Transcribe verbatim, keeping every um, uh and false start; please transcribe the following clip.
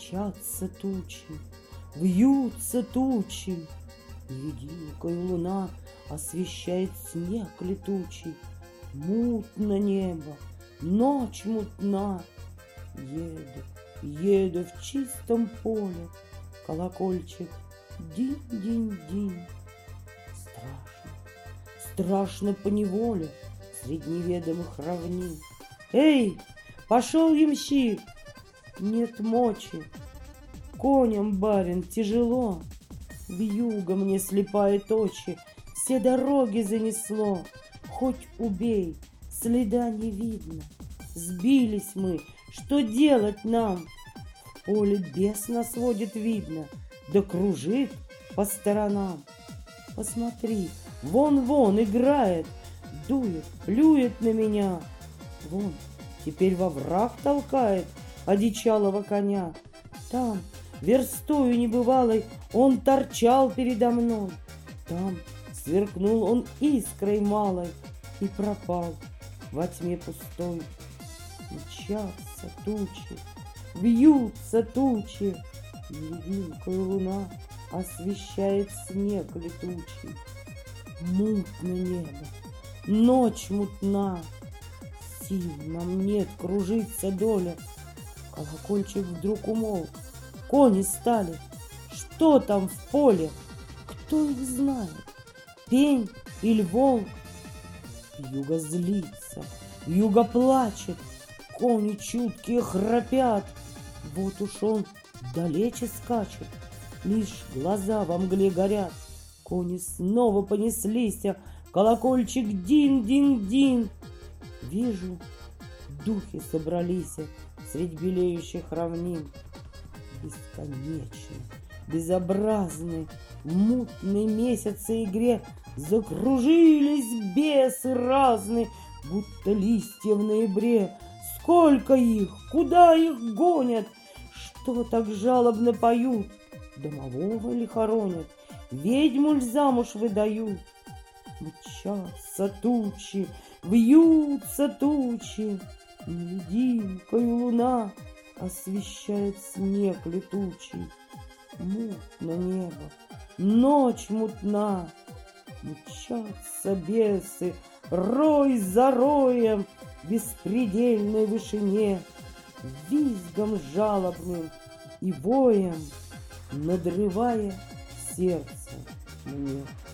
Мчатся тучи, вьются тучи, невидимкой луна освещает снег летучий. Мутно небо, ночь мутна. Еду, еду в чистом поле, колокольчик динь-динь-динь. Страшно, страшно поневоле средь неведомых равнин. Эй, пошел ямщик! Нет мочи, коням, барин, тяжело. Вьюга мне слепает очи, все дороги занесло. Хоть убей, следа не видно. Сбились мы, что делать нам? В поле бес нас водит, видно, да кружит по сторонам. Посмотри, вон-вон играет, дует, плюет на меня. Вон, теперь во враг толкает одичалого коня. Там, верстою небывалой, он торчал передо мной. Там сверкнул он искрой малой и пропал во тьме пустой. Мчатся тучи, вьются тучи, невидимкой луна освещает снег летучий. Мутно небо, ночь мутна, сил нам нет кружиться доля. Колокольчик вдруг умолк, кони стали. Что там в поле? Кто их знает? Пень или волк? Вьюга злится, вьюга плачет, кони чуткие храпят. Вот уж он далече скачет, лишь глаза во мгле горят. Кони снова понеслись, а колокольчик дин-дин-дин. Вижу, духи собрались средь белеющих равнин. Бесконечны, безобразны, в мутной месяце игре закружились бесы разные, будто листья в ноябре. Сколько их, куда их гонят, что так жалобно поют? Домового ли хоронят, ведьму ль замуж выдают? Мчатся тучи, вьются тучи, невидимкой луна освещает снег летучий. Мутно небо, ночь мутна, мчатся бесы, рой за роем в беспредельной вышине, визгом жалобным и воем надрывая сердце мне.